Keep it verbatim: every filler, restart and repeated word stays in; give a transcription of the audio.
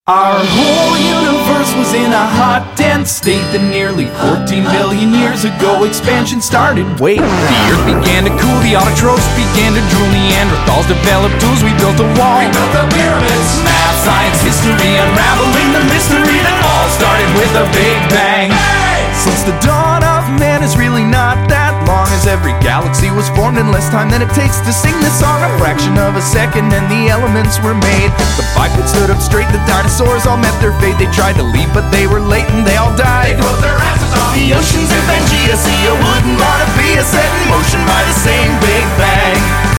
Our whole universe was in a hot, dense state that nearly fourteen billion years ago expansion started. Wait, the earth began to cool, the autotrophs began to drool, Neanderthals developed tools, we built a wall. We built the pyramids. Math, science, history, unraveling the mystery that all started with a big bang. Hey! Since the dawn of man is really not that long, as every galaxy was formed in less time than it takes to sing this song. A fraction of a second and the elements were made. The bipeds stood up straight, the dinosaurs all met their fate. They tried to leave but they were late and they all died. They closed their asses off. The oceans of Pangea, see, you wouldn't wanna be a set in motion by the same big bang.